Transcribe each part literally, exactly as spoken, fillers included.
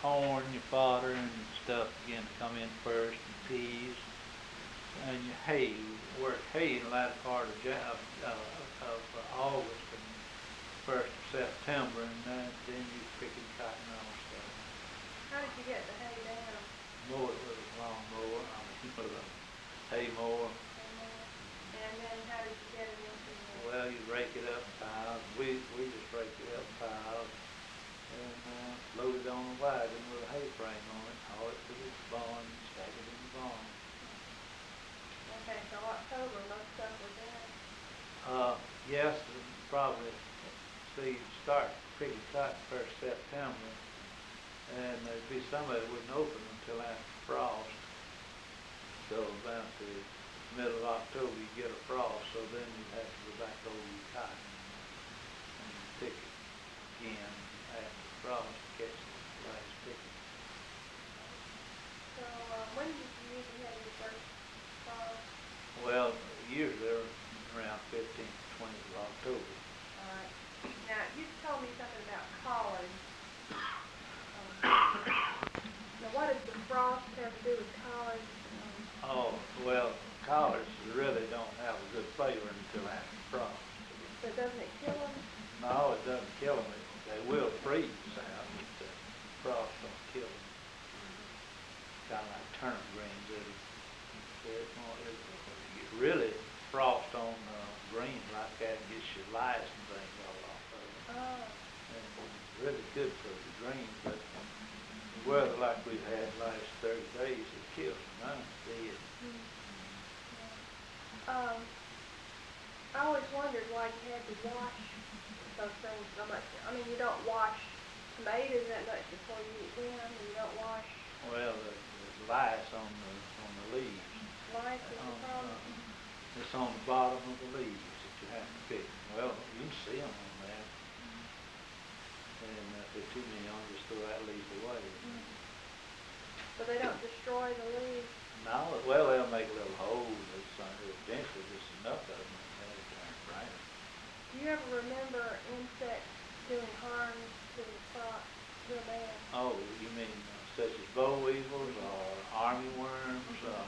corn, your fodder and stuff begin to come in first, and peas, and your hay. You work hay in the latter part of, Ja- of, uh, of uh, August and first of September, and then, then you pick and cotton and all stuff. How did you get the hay down? Mow it with a lawn mower, I mean, with a hay mower. And then how did you get it into the... Well, you rake it up in piles. We, we just rake it up in piles and uh, load it on a wagon with a hay frame on it, haul it to the barn, and stack it in the barn. Okay, so October, most stuff was in. Uh, yes, and probably, see, start picking cotton first September, and there'd be some of it wouldn't open until after frost. So about the middle of October you get a frost, so then you have to go back over your cotton and pick it again after the frost to catch the last picking. So uh, when did you usually have your first frost? Well, usually they're around fifteenth, twentieth of October. All right. Now, you told me something about collard. Um, now, what does the frost have to do with collard? Um, Oh, well, collards really don't have a good flavor until after frost. so doesn't it kill them? No, it doesn't kill them. They will freeze out, but the frost don't kill them. Kind of like turnip greens. It'll, it's more, it'll, you get really frost on uh, greens like that, gets your lice and things all off of them. Oh. And it's really good for the greens, but the weather like we've had the last thirty days, it kills them. None dead. Mm. Yeah. Um, I always wondered why you had to wash those things so much. I mean, you don't wash tomatoes that much before you eat them, and you don't wash Well, the, the lice on the on the leaves. lice is the On, problem. uh, it's on the bottom of the leaves that you have to pick. Well, you can see them on that. And uh, if there's too many on, just throw that leaf away. Mm. But they don't destroy the leaves. No, well, they'll make little holes. It's uh, eventually just enough of them and they'll turn brighter. Do you ever remember insects doing harm to the crop real bad? Oh, you mean uh, such as boll weevils or army worms or,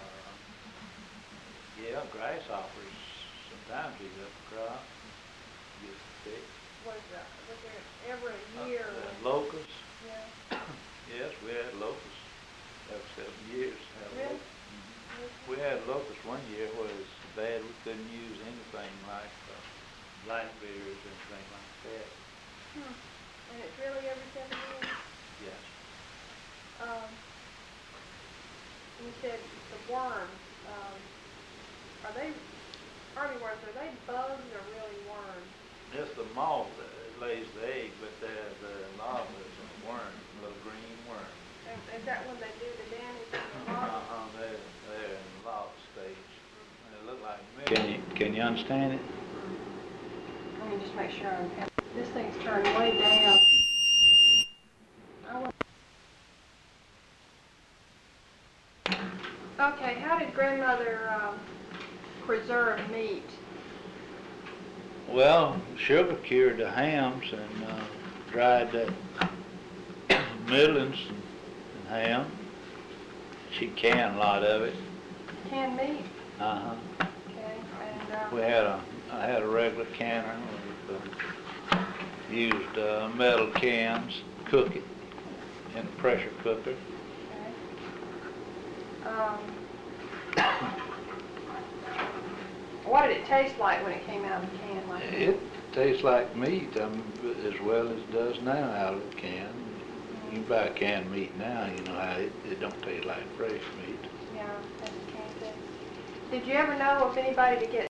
yeah, grasshoppers sometimes eat up the crop, get sick. Was, uh, was there ever a Uh, year uh, when, locusts, yeah, yes, we had locusts every seven years. Had Really? locusts. Mhm. We had locusts one year where it was so bad we couldn't use anything like uh, blackberries or anything like that. hmm. And it's really every seven years? Yes. Um, you said the worms, um, are they, army worms, are they bugs or really worms? Just the moth that lays the egg, but the, the larva is a worm, a little green worm. And is that when they do the damage to the larvae? Uh-huh, they're, they're in the larva stage. And they look like milk. Can you, can you understand it? Let me just make sure I'm, this thing's turned way down. I want... Okay, how did grandmother, um, preserve meat? Well, sugar cured the hams and uh, dried the middlings and ham. She canned a lot of it. Canned meat? Uh-huh. Okay, and, uh... We had a, I had a regular canner. We uh, used uh, metal cans, cook it in a pressure cooker. Okay. Um... What did it taste like when it came out of the can like that? It tastes like meat um, as well as it does now out of the can. You buy canned meat now, you know how it, it don't taste like fresh meat. Yeah, that's canned. Did you ever know if anybody to get